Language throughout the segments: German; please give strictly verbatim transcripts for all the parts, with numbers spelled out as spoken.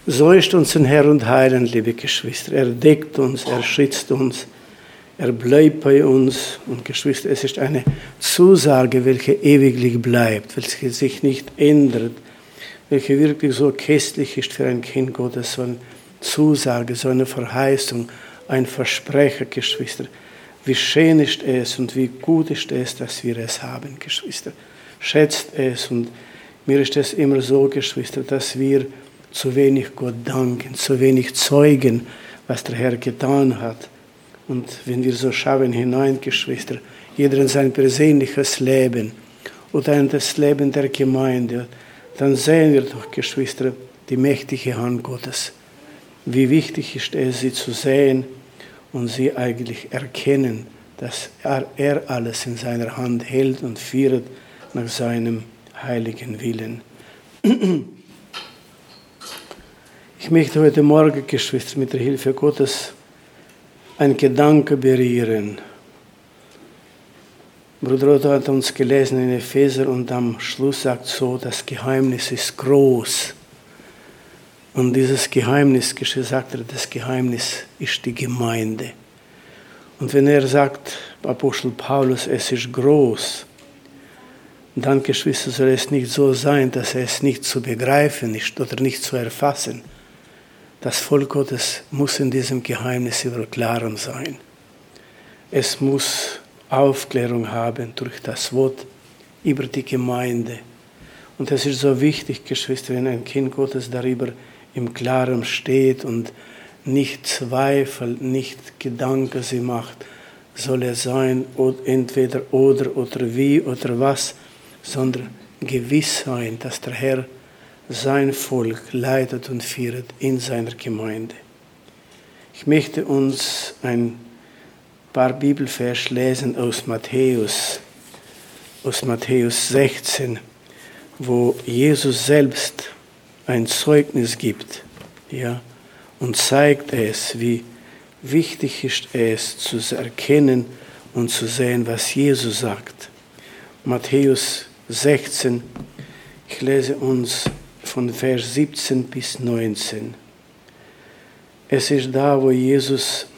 So ist unser Herr und Heiland, liebe Geschwister. Er deckt uns, er schützt uns, er bleibt bei uns. Und Geschwister, es ist eine Zusage, welche ewiglich bleibt, welche sich nicht ändert, welche wirklich so köstlich ist für ein Kind Gottes, so eine Zusage, so eine Verheißung, ein Versprechen, Geschwister. Wie schön ist es und wie gut ist es, dass wir es haben, Geschwister. Schätzt es, und mir ist es immer so, Geschwister, dass wir zu wenig Gott danken, zu wenig zeugen, was der Herr getan hat. Und wenn wir so schauen hinein, Geschwister, jeder in sein persönliches Leben oder in das Leben der Gemeinde, dann sehen wir doch, Geschwister, die mächtige Hand Gottes. Wie wichtig ist es, sie zu sehen und sie eigentlich erkennen, dass er, er alles in seiner Hand hält und führt nach seinem heiligen Willen. Ich möchte heute Morgen, Geschwister, mit der Hilfe Gottes einen Gedanke berühren. Bruder Otto hat uns gelesen in Epheser und am Schluss sagt so, das Geheimnis ist groß. Und dieses Geheimnis, sagt er, das Geheimnis ist die Gemeinde. Und wenn er sagt, Apostel Paulus, es ist groß, dann, Geschwister, soll es nicht so sein, dass es nicht zu begreifen ist oder nicht zu erfassen. Das Volk Gottes muss in diesem Geheimnis über Klaren sein. Es muss Aufklärung haben durch das Wort über die Gemeinde. Und es ist so wichtig, Geschwister, wenn ein Kind Gottes darüber im Klaren steht und nicht zweifelt, nicht Gedanken sie macht, soll er sein, entweder oder oder wie oder was, sondern gewiss sein, dass der Herr sein Volk leitet und führt in seiner Gemeinde. Ich möchte uns ein paar Bibelvers lesen aus Matthäus, aus Matthäus sechzehn, wo Jesus selbst ein Zeugnis gibt, ja, und zeigt es, wie wichtig ist es zu erkennen und zu sehen, was Jesus sagt. Matthäus sechzehn, ich lese uns von Vers siebzehn bis neunzehn. Es ist da, wo Jesus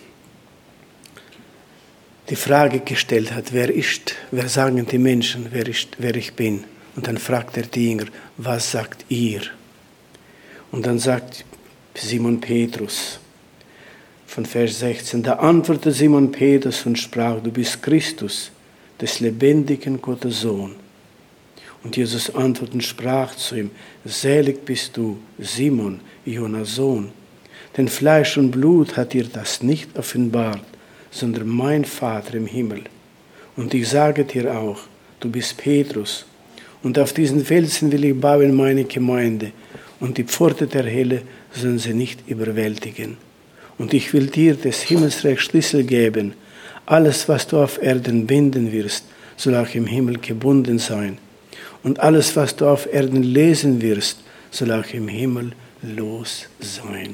die Frage gestellt hat, wer ist, wer sagen die Menschen, wer, ist, wer ich bin? Und dann fragt er die Jünger, was sagt ihr? Und dann sagt Simon Petrus von Vers sechzehn, da antwortete Simon Petrus und sprach, du bist Christus, des lebendigen Gottes Sohn. Und Jesus antwortete und sprach zu ihm, selig bist du, Simon, Jonas Sohn, denn Fleisch und Blut hat dir das nicht offenbart, sondern mein Vater im Himmel. Und ich sage dir auch, du bist Petrus, und auf diesen Felsen will ich bauen meine Gemeinde, und die Pforte der Hölle sollen sie nicht überwältigen. Und ich will dir des Himmelsreichs Schlüssel geben. Alles, was du auf Erden binden wirst, soll auch im Himmel gebunden sein. Und alles, was du auf Erden lesen wirst, soll auch im Himmel los sein.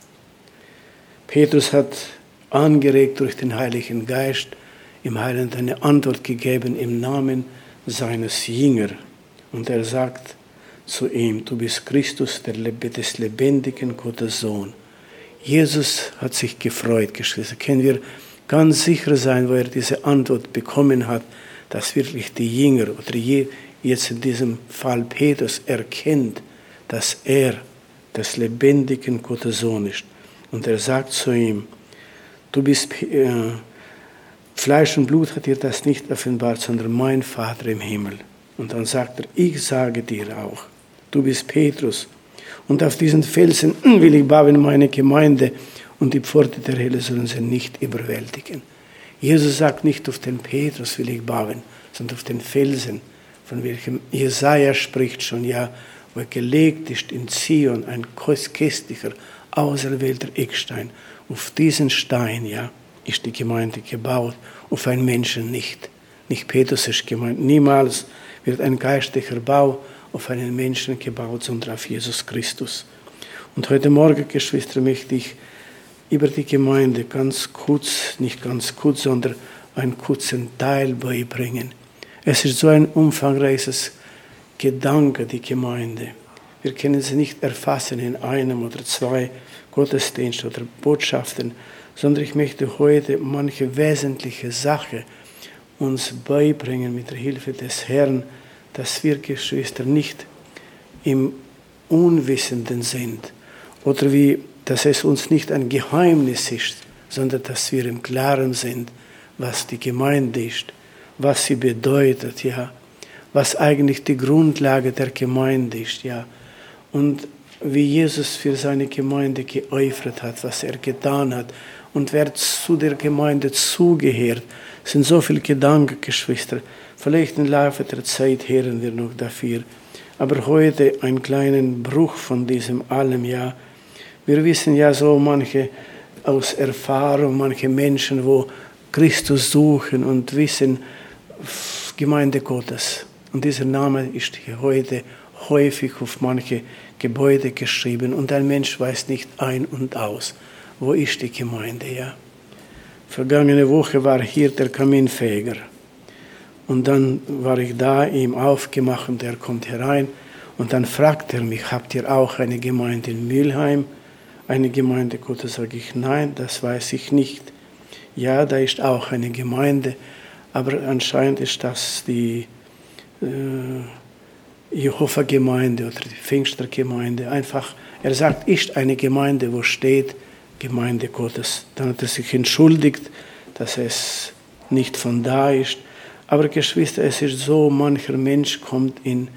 Petrus hat angeregt durch den Heiligen Geist im Heiland eine Antwort gegeben im Namen seines Jüngers. Und er sagt zu ihm, du bist Christus, der des lebendigen Gottes Sohn. Jesus hat sich gefreut, Geschwister. Können wir ganz sicher sein, wo er diese Antwort bekommen hat, dass wirklich die Jünger oder jetzt in diesem Fall Petrus erkennt, dass er des lebendigen Gottes Sohn ist. Und er sagt zu ihm, du bist, äh, Fleisch und Blut hat dir das nicht offenbart, sondern mein Vater im Himmel. Und dann sagt er, ich sage dir auch, du bist Petrus. Und auf diesen Felsen will ich bauen meine Gemeinde und die Pforte der Hölle sollen sie nicht überwältigen. Jesus sagt nicht, auf den Petrus will ich bauen, sondern auf den Felsen, von welchem Jesaja spricht schon, ja, wo gelegt ist in Zion ein köstlicher, auserwählter Eckstein. Auf diesen Stein, ja, ist die Gemeinde gebaut, auf einen Menschen nicht. Nicht Petrus ist gemeint. Niemals wird ein geistlicher Bau auf einen Menschen gebaut, sondern auf Jesus Christus. Und heute Morgen, Geschwister, möchte ich über die Gemeinde ganz kurz, nicht ganz kurz, sondern einen kurzen Teil beibringen. Es ist so ein umfangreiches Gedanke, die Gemeinde. Wir können sie nicht erfassen in einem oder zwei Gottesdiensten oder Botschaften, sondern ich möchte heute manche wesentliche Sachen uns beibringen mit der Hilfe des Herrn, dass wir, Geschwister, nicht im Unwissenden sind oder wie, dass es uns nicht ein Geheimnis ist, sondern dass wir im Klaren sind, was die Gemeinde ist, was sie bedeutet, ja, was eigentlich die Grundlage der Gemeinde ist, ja, und wie Jesus für seine Gemeinde geopfert hat, was er getan hat und wer zu der Gemeinde zugehört. Es sind so viele Gedanken, Geschwister. Vielleicht im Laufe der Zeit hören wir noch dafür. Aber heute einen kleinen Bruch von diesem allem, ja. Wir wissen ja so manche aus Erfahrung, manche Menschen, wo Christus suchen und wissen, Gemeinde Gottes. Und dieser Name ist hier heute häufig auf manche Gebäude geschrieben und ein Mensch weiß nicht ein und aus, wo ist die Gemeinde, ja. Vergangene Woche war hier der Kaminfeger und dann war ich da, ihm aufgemacht und er kommt herein und dann fragt er mich, habt ihr auch eine Gemeinde in Mülheim? Eine Gemeinde Gottes, sage ich, nein, das weiß ich nicht. Ja, da ist auch eine Gemeinde, aber anscheinend ist das die äh, Jehova-Gemeinde oder die Pfingster-Gemeinde. Einfach, er sagt, ist eine Gemeinde, wo steht Gemeinde Gottes. Dann hat er sich entschuldigt, dass es nicht von da ist. Aber Geschwister, es ist so, mancher Mensch kommt in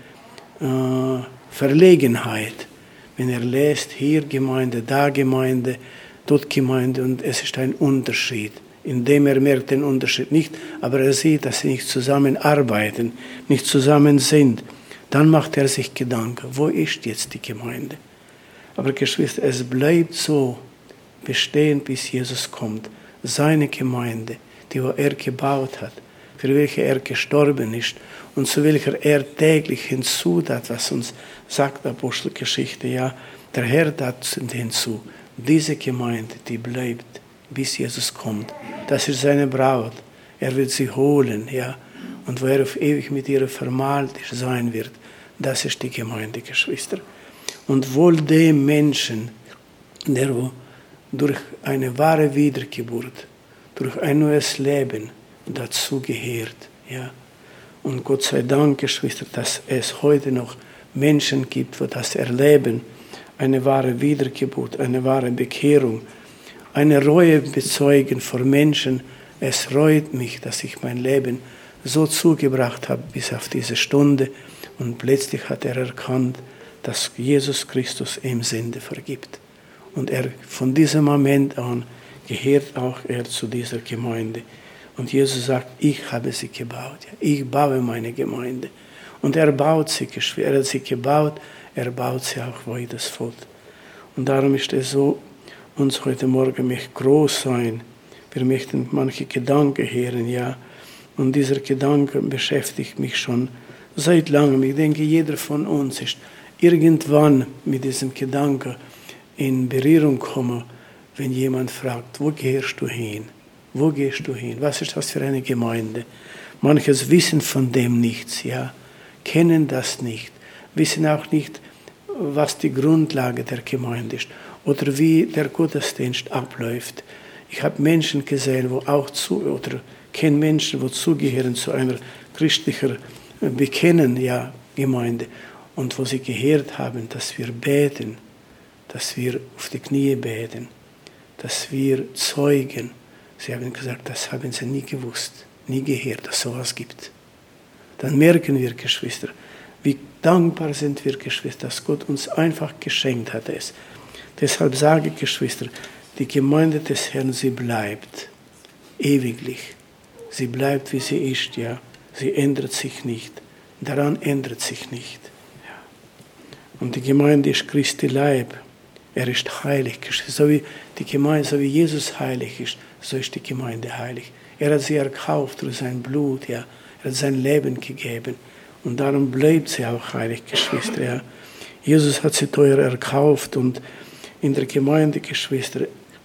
äh, Verlegenheit, wenn er lässt, hier Gemeinde, da Gemeinde, dort Gemeinde und es ist ein Unterschied. Indem er merkt den Unterschied nicht, aber er sieht, dass sie nicht zusammenarbeiten, nicht zusammen sind. Dann macht er sich Gedanken, wo ist jetzt die Gemeinde? Aber Geschwister, es bleibt so bestehen, bis Jesus kommt. Seine Gemeinde, die er gebaut hat, für welche er gestorben ist und zu welcher er täglich hinzutat, was uns sagt Apostelgeschichte, ja, der Herr tat hinzu. Diese Gemeinde, die bleibt, bis Jesus kommt. Das ist seine Braut. Er wird sie holen, ja, und wo er auf ewig mit ihr vermalt sein wird. Das ist die Gemeinde, Geschwister. Und wohl dem Menschen, der durch eine wahre Wiedergeburt, durch ein neues Leben dazu gehört. Ja. Und Gott sei Dank, Geschwister, dass es heute noch Menschen gibt, die das erleben. Eine wahre Wiedergeburt, eine wahre Bekehrung, eine Reue bezeugen vor Menschen. Es reut mich, dass ich mein Leben so zugebracht habe bis auf diese Stunde. Und plötzlich hat er erkannt, dass Jesus Christus ihm Sünde vergibt. Und er von diesem Moment an gehört auch er zu dieser Gemeinde. Und Jesus sagt, ich habe sie gebaut. Ich baue meine Gemeinde. Und er baut sie, er hat sie gebaut, er baut sie auch weiter fort. Und darum ist es so, uns heute Morgen möchte groß sein. Wir möchten manche Gedanken hören, ja. Und dieser Gedanke beschäftigt mich schon seit langem. Ich denke, jeder von uns ist irgendwann mit diesem Gedanken in Berührung gekommen, wenn jemand fragt, wo gehst du hin? Wo gehst du hin? Was ist das für eine Gemeinde? Manches wissen von dem nichts, ja, kennen das nicht, wissen auch nicht, was die Grundlage der Gemeinde ist oder wie der Gottesdienst abläuft. Ich habe Menschen gesehen, wo auch zu, oder kenne Menschen, wo zugehören zu einer christlichen Bekennen, ja, Gemeinde und wo sie gehört haben, dass wir beten, dass wir auf die Knie beten, dass wir zeugen. Sie haben gesagt, das haben sie nie gewusst, nie gehört, dass es sowas gibt. Dann merken wir, Geschwister, wie dankbar sind wir, Geschwister, dass Gott uns einfach geschenkt hat es. Deshalb sage ich, Geschwister, die Gemeinde des Herrn, sie bleibt ewiglich. Sie bleibt, wie sie ist, ja. Sie ändert sich nicht. Daran ändert sich nicht. Ja. Und die Gemeinde ist Christi Leib. Er ist heilig. So wie die Gemeinde, so wie Jesus heilig ist, so ist die Gemeinde heilig. Er hat sie erkauft durch sein Blut, ja. Er hat sein Leben gegeben. Und darum bleibt sie auch heilig, Geschwister, ja. Jesus hat sie teuer erkauft und in der Gemeinde, Geschwister,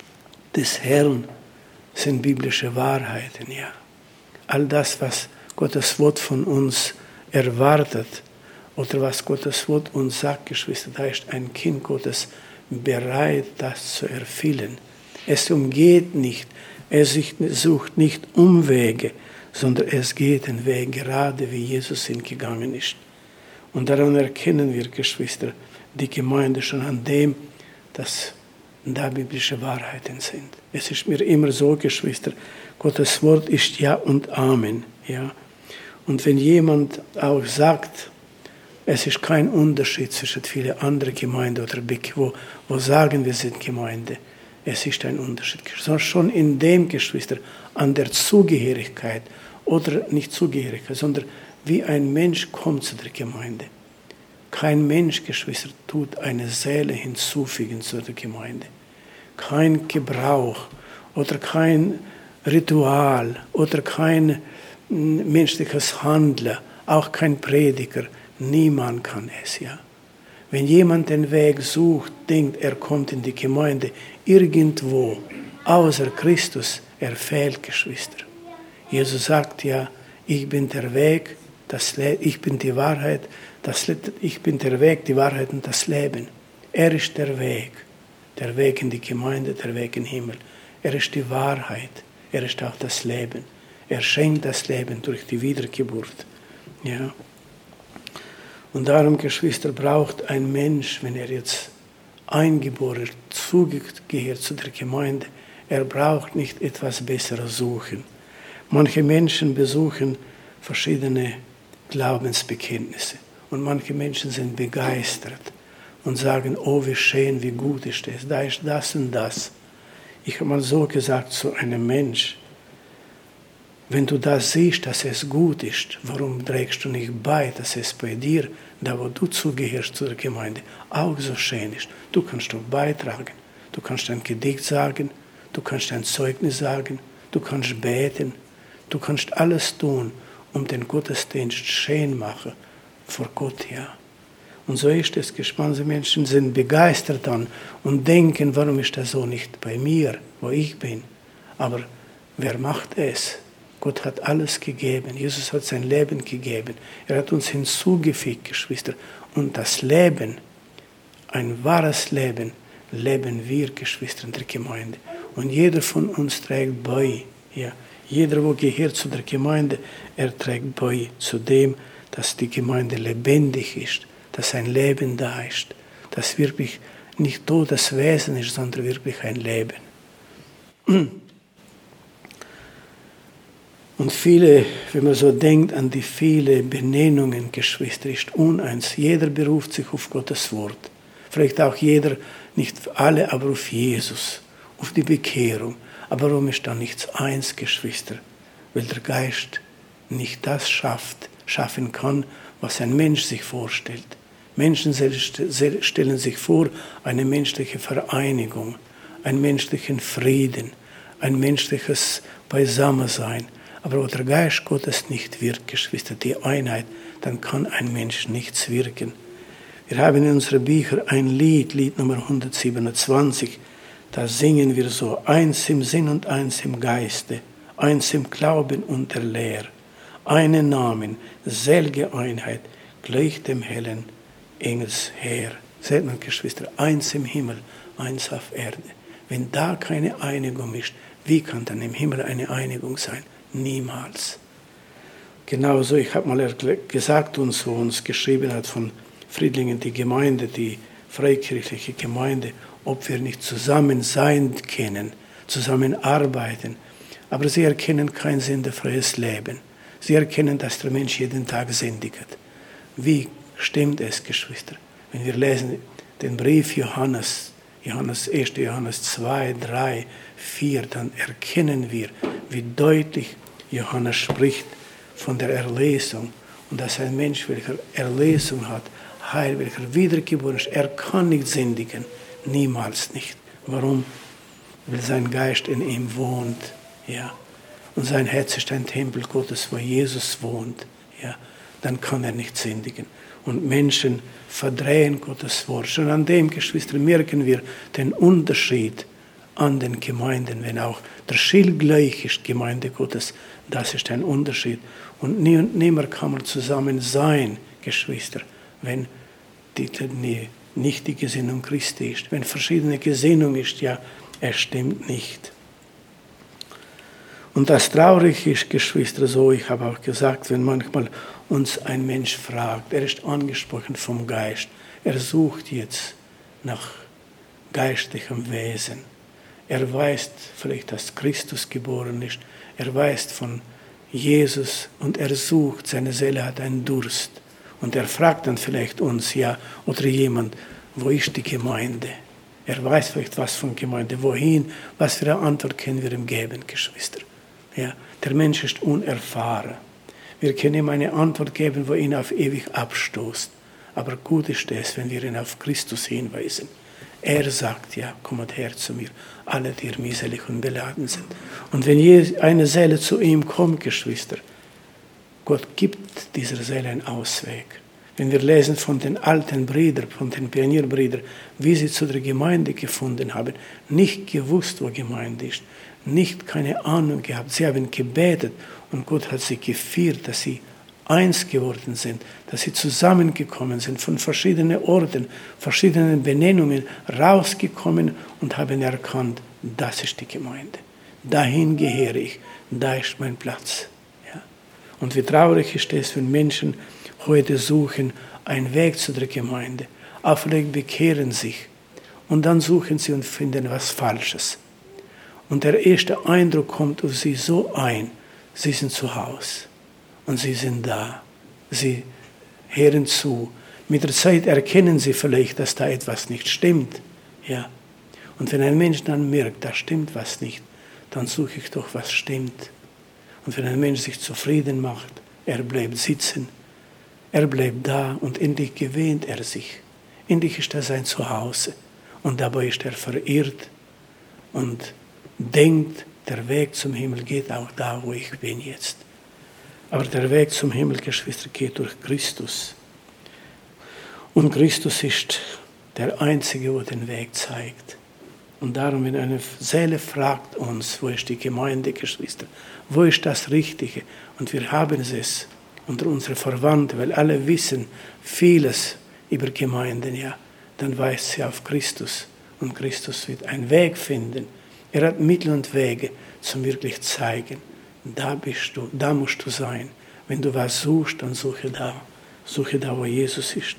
des Herrn sind biblische Wahrheiten, ja. All das, was Gottes Wort von uns erwartet Oder was Gottes Wort uns sagt, Geschwister, da ist ein Kind Gottes bereit, das zu erfüllen. Es umgeht nicht, es sucht nicht Umwege, sondern es geht den Weg gerade, wie Jesus hingegangen ist. Und daran erkennen wir, Geschwister, die Gemeinde schon an dem, dass da biblische Wahrheiten sind. Es ist mir immer so, Geschwister, Gottes Wort ist Ja und Amen. Ja. Und wenn jemand auch sagt, es ist kein Unterschied zwischen vielen anderen Gemeinden oder wo, wo sagen, wir sind Gemeinde. Es ist ein Unterschied. Sondern schon in dem, Geschwister, an der Zugehörigkeit oder nicht Zugehörigkeit, sondern wie ein Mensch kommt zu der Gemeinde. Kein Mensch, Geschwister, tut eine Seele hinzufügen zu der Gemeinde. Kein Gebrauch oder kein Ritual oder kein menschliches Handeln, auch kein Prediger. Niemand kann es, ja. Wenn jemand den Weg sucht, denkt, er kommt in die Gemeinde, irgendwo, außer Christus, er fehlt, Geschwister. Jesus sagt ja, ich bin der Weg, das Le- ich bin die Wahrheit, das Le- ich bin der Weg, die Wahrheit und das Leben. Er ist der Weg, der Weg in die Gemeinde, der Weg in den Himmel. Er ist die Wahrheit, er ist auch das Leben. Er schenkt das Leben durch die Wiedergeburt. Ja. Und darum, Geschwister, braucht ein Mensch, wenn er jetzt eingeboren, zugehört zu der Gemeinde, er braucht nicht etwas Besseres suchen. Manche Menschen besuchen verschiedene Glaubensbekenntnisse und manche Menschen sind begeistert und sagen, oh, wie schön, wie gut ist es, da ist das und das. Ich habe mal so gesagt zu einem Mensch, wenn du das siehst, dass es gut ist, warum trägst du nicht bei, dass es bei dir, da wo du zugehörst zu der Gemeinde, auch so schön ist? Du kannst doch beitragen. Du kannst ein Gedicht sagen, du kannst ein Zeugnis sagen, du kannst beten, du kannst alles tun, um den Gottesdienst schön machen vor Gott, ja. Und so ist es, manche Menschen sind begeistert dann und denken, warum ist das so nicht bei mir, wo ich bin? Aber wer macht es? Gott hat alles gegeben. Jesus hat sein Leben gegeben. Er hat uns hinzugefügt, Geschwister. Und das Leben, ein wahres Leben, leben wir, Geschwister, in der Gemeinde. Und jeder von uns trägt bei. Ja. Jeder, der gehört zu der Gemeinde, er trägt bei zu dem, dass die Gemeinde lebendig ist, dass ein Leben da ist, dass wirklich nicht totes Wesen ist, sondern wirklich ein Leben. Und viele, wenn man so denkt an die vielen Benennungen, Geschwister, ist uneins. Jeder beruft sich auf Gottes Wort. Vielleicht auch jeder, nicht alle, aber auf Jesus, auf die Bekehrung. Aber warum ist da nichts eins, Geschwister? Weil der Geist nicht das schafft, schaffen kann, was ein Mensch sich vorstellt. Menschen stellen sich vor, eine menschliche Vereinigung, einen menschlichen Frieden, ein menschliches Beisammensein. Aber wo der Geist Gottes nicht wirkt, Geschwister, die Einheit, dann kann ein Mensch nichts wirken. Wir haben in unseren Büchern ein Lied, Lied Nummer hundertsiebenundzwanzig, da singen wir so, eins im Sinn und eins im Geiste, eins im Glauben und der Lehr, einen Namen, selge Einheit, gleich dem hellen Engelsheer. Seht mal, Geschwister, eins im Himmel, eins auf Erde. Wenn da keine Einigung ist, wie kann dann im Himmel eine Einigung sein? Niemals. Genauso, ich habe mal gesagt, uns, wo uns geschrieben hat von Friedlingen, die Gemeinde, die freikirchliche Gemeinde, ob wir nicht zusammen sein können, zusammen arbeiten. Aber sie erkennen kein sinnfreies Leben. Sie erkennen, dass der Mensch jeden Tag sündigt. Wie stimmt es, Geschwister? Wenn wir lesen den Brief Johannes, Johannes eins. Johannes zwei, drei, vier, dann erkennen wir, wie deutlich Johannes spricht von der Erlösung. Und dass ein Mensch, welcher Erlösung hat, Heil, welcher wiedergeboren ist, er kann nicht sündigen. Niemals nicht. Warum? Weil sein Geist in ihm wohnt. Ja. Und sein Herz ist ein Tempel Gottes, wo Jesus wohnt. Ja. Dann kann er nicht sündigen. Und Menschen verdrehen Gottes Wort. Schon an dem, Geschwister, merken wir den Unterschied an den Gemeinden, wenn auch der Schild gleich ist, Gemeinde Gottes, das ist ein Unterschied. Und nie und nimmer kann man zusammen sein, Geschwister, wenn die, die, nicht die Gesinnung Christi ist. Wenn verschiedene Gesinnung ist, ja, es stimmt nicht. Und das Traurige ist, Geschwister, so, ich habe auch gesagt, wenn manchmal uns ein Mensch fragt, er ist angesprochen vom Geist, er sucht jetzt nach geistlichem Wesen. Er weiß vielleicht, dass Christus geboren ist, er weiß von Jesus und er sucht, seine Seele hat einen Durst. Und er fragt dann vielleicht uns, ja, oder jemand, wo ist die Gemeinde? Er weiß vielleicht was von Gemeinde, wohin, was für eine Antwort können wir ihm geben, Geschwister. Ja, der Mensch ist unerfahren. Wir können ihm eine Antwort geben, wo ihn auf ewig abstoßt. Aber gut ist es, wenn wir ihn auf Christus hinweisen. Er sagt, ja, kommt her zu mir, alle, die ihr mühselig und beladen sind. Und wenn eine Seele zu ihm kommt, Geschwister, Gott gibt dieser Seele einen Ausweg. Wenn wir lesen von den alten Brüdern, von den Pionierbrüdern, wie sie zu der Gemeinde gefunden haben, nicht gewusst, wo Gemeinde ist, nicht keine Ahnung gehabt. Sie haben gebetet und Gott hat sie geführt, dass sie eins geworden sind, dass sie zusammengekommen sind, von verschiedenen Orten, verschiedenen Benennungen rausgekommen und haben erkannt, das ist die Gemeinde. Dahin gehöre ich, da ist mein Platz. Ja. Und wie traurig ist es, wenn Menschen heute suchen einen Weg zu der Gemeinde, auch vielleicht bekehren sich und dann suchen sie und finden was Falsches. Und der erste Eindruck kommt auf sie so ein, sie sind zu Hause. Und sie sind da. Sie hören zu. Mit der Zeit erkennen sie vielleicht, dass da etwas nicht stimmt. Ja. Und wenn ein Mensch dann merkt, da stimmt was nicht, dann suche ich doch, was stimmt. Und wenn ein Mensch sich zufrieden macht, er bleibt sitzen, er bleibt da und endlich gewöhnt er sich. Endlich ist er sein Zuhause. Und dabei ist er verirrt und denkt, der Weg zum Himmel geht auch da, wo ich bin jetzt. Aber der Weg zum Himmel, Geschwister, geht durch Christus. Und Christus ist der Einzige, der den Weg zeigt. Und darum, wenn eine Seele fragt uns, wo ist die Gemeinde, Geschwister, wo ist das Richtige? Und wir haben es unter unseren Verwandten, weil alle wissen vieles über Gemeinden, ja, dann weist sie auf Christus. Und Christus wird einen Weg finden. Er hat Mittel und Wege zum wirklich zeigen. Da bist du, da musst du sein. Wenn du was suchst, dann suche da. Suche da, wo Jesus ist.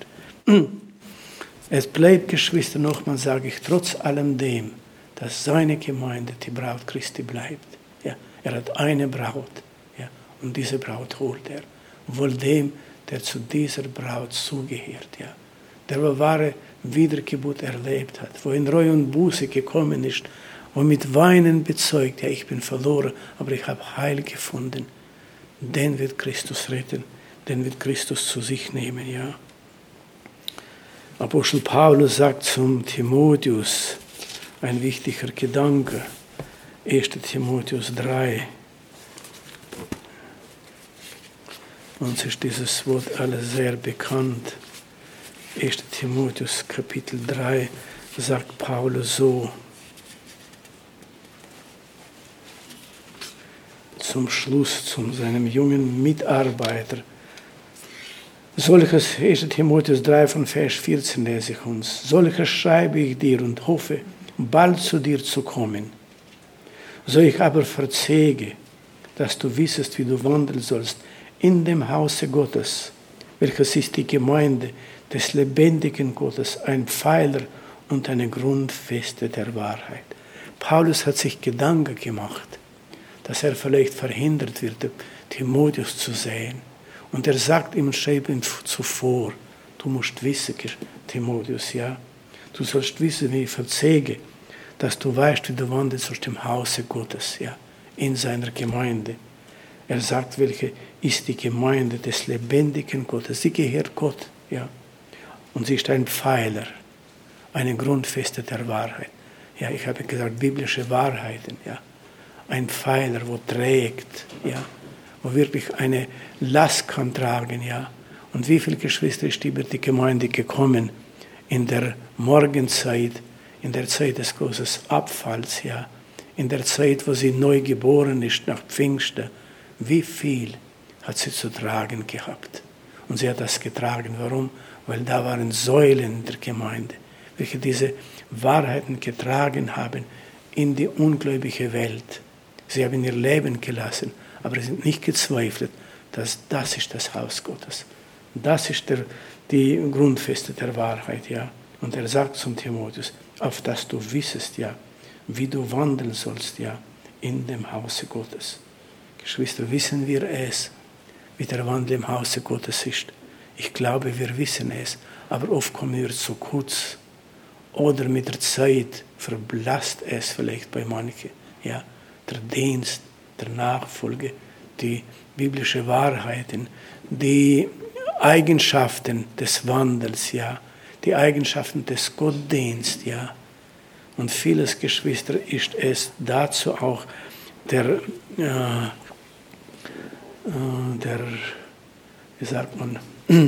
Es bleibt, Geschwister, nochmal sage ich, trotz allem dem, dass seine Gemeinde die Braut Christi bleibt. Ja, er hat eine Braut. Ja, und diese Braut holt er. Wohl dem, der zu dieser Braut zugehört. Ja, der wahre Wiedergeburt erlebt hat, wo in Reue und Buße gekommen ist, wo mit Weinen bezeugt, ja, ich bin verloren, aber ich habe Heil gefunden. Den wird Christus retten, den wird Christus zu sich nehmen, ja. Apostel Paulus sagt zum Timotheus, ein wichtiger Gedanke, erster Timotheus drei. Uns ist dieses Wort alles sehr bekannt. erster Timotheus Kapitel drei sagt Paulus so, zum Schluss, zu seinem jungen Mitarbeiter. Solches, erster Timotheus drei von Vers vierzehn lese ich uns. Solches schreibe ich dir und hoffe, bald zu dir zu kommen. So ich aber verzeige, dass du wissest, wie du wandeln sollst in dem Hause Gottes, welches ist die Gemeinde des lebendigen Gottes, ein Pfeiler und eine Grundfeste der Wahrheit. Paulus hat sich Gedanken gemacht, dass er vielleicht verhindert wird, Timotheus zu sehen. Und er sagt ihm, schreibt ihm zuvor, du musst wissen, Timotheus, ja, du sollst wissen, wie ich verzeige, dass du weißt, wie du wandelst durch dem Hause Gottes, ja, in seiner Gemeinde. Er sagt, welche ist die Gemeinde des lebendigen Gottes. Sie gehört Gott, ja, und sie ist ein Pfeiler, eine Grundfeste der Wahrheit. Ja, ich habe gesagt, biblische Wahrheiten, ja. Ein Pfeiler, wo trägt, ja, wo wirklich eine Last kann tragen, ja. Und wie viele Geschwister ist über die Gemeinde gekommen in der Morgenzeit, in der Zeit des großen Abfalls, ja, in der Zeit, wo sie neu geboren ist nach Pfingsten. Wie viel hat sie zu tragen gehabt? Und sie hat das getragen. Warum? weil da waren Säulen der Gemeinde, welche diese Wahrheiten getragen haben in die ungläubige Welt. Sie haben ihr Leben gelassen, aber sind nicht gezweifelt, dass das ist das Haus Gottes. Das ist der, die Grundfeste der Wahrheit, ja. Und er sagt zum Timotheus, auf dass du wissest, ja, wie du wandeln sollst, ja, in dem Hause Gottes. Geschwister, wissen wir es, wie der Wandel im Hause Gottes ist? Ich glaube, wir wissen es, aber oft kommen wir zu kurz. Oder mit der Zeit verblasst es vielleicht bei manchen, ja, der Dienst, der Nachfolge, die biblische Wahrheiten, die Eigenschaften des Wandels, ja, die Eigenschaften des Gottdienstes, ja. Und vieles, Geschwister, ist es dazu auch der, äh, äh, der, wie sagt man,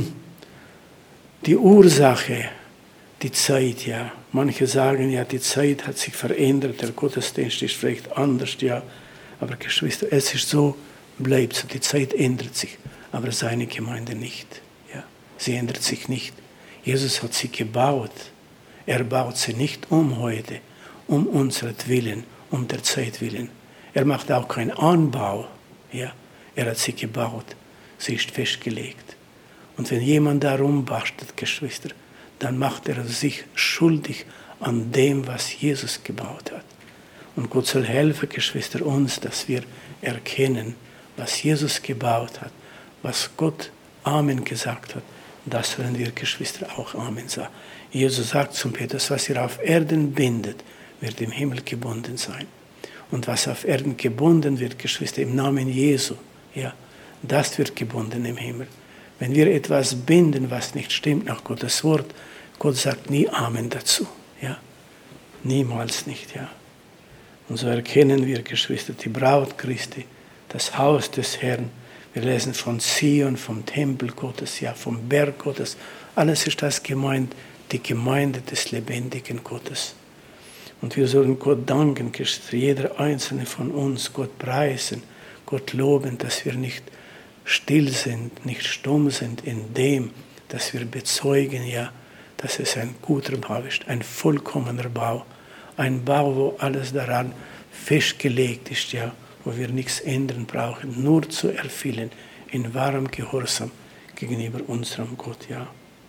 die Ursache, die Zeit, ja. Manche sagen, ja, die Zeit hat sich verändert, der Gottesdienst ist vielleicht anders, ja. Aber Geschwister, es ist so, bleibt so, die Zeit ändert sich, aber seine Gemeinde nicht, ja. Sie ändert sich nicht. Jesus hat sie gebaut. Er baut sie nicht um heute, um unseretwillen, um der Zeit willen. Er macht auch keinen Anbau, ja. Er hat sie gebaut. Sie ist festgelegt. Und wenn jemand darum bastelt, Geschwister, dann macht er sich schuldig an dem, was Jesus gebaut hat. Und Gott soll helfen, Geschwister, uns, dass wir erkennen, was Jesus gebaut hat, was Gott Amen gesagt hat. Das sollen wir, Geschwister, auch Amen sagen. Jesus sagt zum Petrus, was ihr auf Erden bindet, wird im Himmel gebunden sein. Und was auf Erden gebunden wird, Geschwister, im Namen Jesu, ja, das wird gebunden im Himmel. Wenn wir etwas binden, was nicht stimmt nach Gottes Wort, Gott sagt nie Amen dazu. Ja? Niemals nicht. Ja? Und so erkennen wir, Geschwister, die Braut Christi, das Haus des Herrn. Wir lesen von Zion, vom Tempel Gottes, ja, vom Berg Gottes. Alles ist das gemeint, die Gemeinde des lebendigen Gottes. Und wir sollen Gott danken, Geschwister, jeder einzelne von uns, Gott preisen, Gott loben, dass wir nicht still sind, nicht stumm sind in dem, dass wir bezeugen, ja, dass es ein guter Bau ist, ein vollkommener Bau, ein Bau, wo alles daran festgelegt ist, ja, wo wir nichts ändern brauchen, nur zu erfüllen in wahrem Gehorsam gegenüber unserem Gott, ja.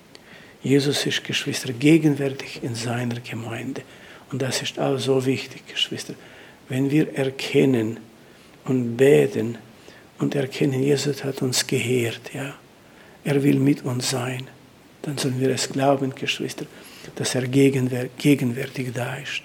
Jesus ist, Geschwister, gegenwärtig in seiner Gemeinde. Und das ist auch so wichtig, Geschwister. Wenn wir erkennen und beten und erkennen, Jesus hat uns geehrt, ja. Er will mit uns sein. Dann sollen wir es glauben, Geschwister, dass er gegenwärtig da ist.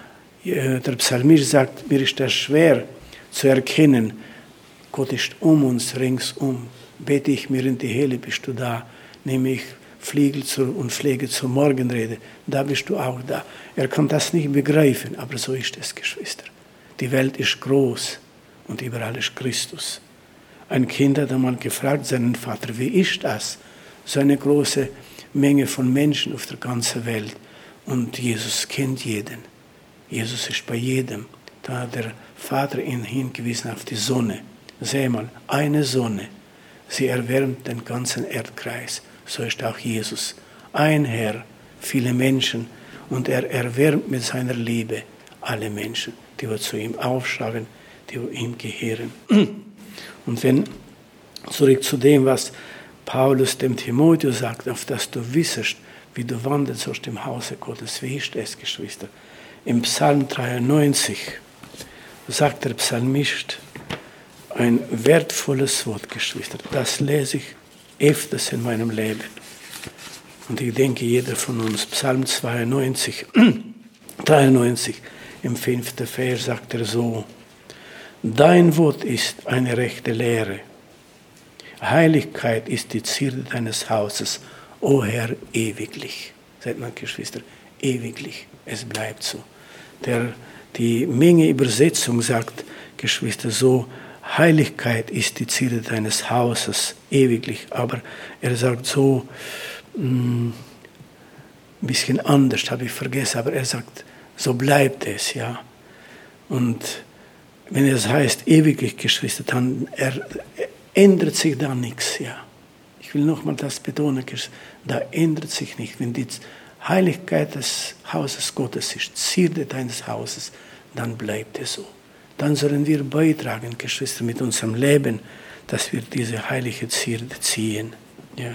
Der Psalmist sagt, mir ist das schwer zu erkennen, Gott ist um uns, ringsum. Bete ich mir in die Hölle, bist du da. Nehme ich Fliegel zur, und Pflege zur Morgenrede, da bist du auch da. Er kann das nicht begreifen, aber so ist es, Geschwister. Die Welt ist groß und überall ist Christus. Ein Kind hat einmal gefragt seinen Vater, wie ist das? So eine große Menge von Menschen auf der ganzen Welt. Und Jesus kennt jeden. Jesus ist bei jedem. Da hat der Vater ihn hingewiesen auf die Sonne. Sieh mal, eine Sonne. Sie erwärmt den ganzen Erdkreis. So ist auch Jesus. Ein Herr, viele Menschen. Und er erwärmt mit seiner Liebe alle Menschen, die zu ihm aufschauen, die ihm gehören. Und wenn, zurück zu dem, was Paulus dem Timotheus sagt, auf das du wissest, wie du wandelst aus dem Hause Gottes. Wie ist es, Geschwister? Im Psalm dreiundneunzig sagt der Psalmist ein wertvolles Wort, Geschwister. Das lese ich öfters in meinem Leben. Und ich denke, jeder von uns, Psalm zweiundneunzig, dreiundneunzig, im fünften Vers sagt er so, dein Wort ist eine rechte Lehre. Heiligkeit ist die Zierde deines Hauses, o Herr, ewiglich. Seht mal, Geschwister, ewiglich, es bleibt so. Der, die Menge-Übersetzung sagt, Geschwister, so, Heiligkeit ist die Zierde deines Hauses, ewiglich. Aber er sagt so, ein bisschen anders, habe ich vergessen, aber er sagt, so bleibt es, ja. Und wenn es heißt ewiglich, Geschwister, dann er, ändert sich da nichts, ja. Ich Ich will nochmal das betonen, da ändert sich nicht. Wenn die Heiligkeit des Hauses Gottes ist, Zierde deines Hauses, dann bleibt es so. Dann sollen wir beitragen, Geschwister, mit unserem Leben, dass wir diese heilige Zierde ziehen. Ja.